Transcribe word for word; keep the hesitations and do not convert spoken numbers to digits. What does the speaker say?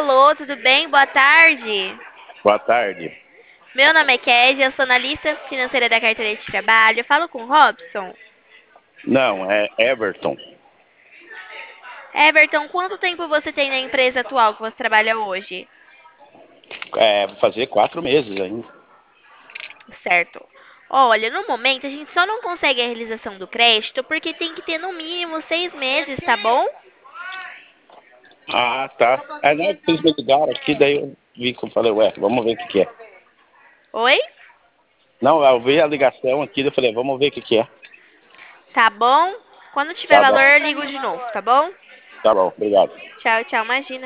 Alô, tudo bem? Boa tarde. Boa tarde. Meu nome é Kézia, eu sou analista financeira da carteira de trabalho. Eu falo com o Robson. Não, é Everton. Everton, quanto tempo você tem na empresa atual que você trabalha hoje? É, vou fazer quatro meses ainda. Certo. Olha, no momento a gente só não consegue a realização do crédito porque tem que ter no mínimo seis meses, tá bom? Ah, tá. É, não, vocês me ligaram aqui, daí eu vi que eu falei, ué, vamos ver o que, que é. Oi? Não, eu vi a ligação aqui, daí eu falei, vamos ver o que, que é. Tá bom? Quando tiver Tá bom, valor, eu ligo de novo, tá bom? tá bom, obrigado. Tchau, tchau, imagina.